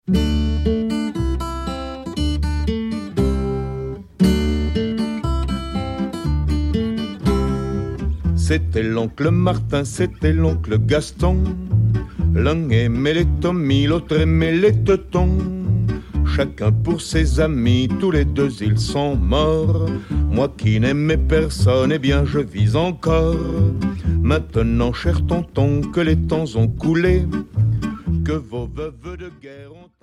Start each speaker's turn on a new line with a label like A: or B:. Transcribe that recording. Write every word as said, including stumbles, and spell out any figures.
A: C'était l'oncle Martin, c'était l'oncle Gaston. L'un aimait les Tommy, l'autre aimait les Teutons. Chacun pour ses amis, tous les deux ils sont morts. Moi qui n'aimais personne, eh bien je vis encore. Maintenant, cher tonton, que les temps ont coulé, que vos veuves de guerre ont...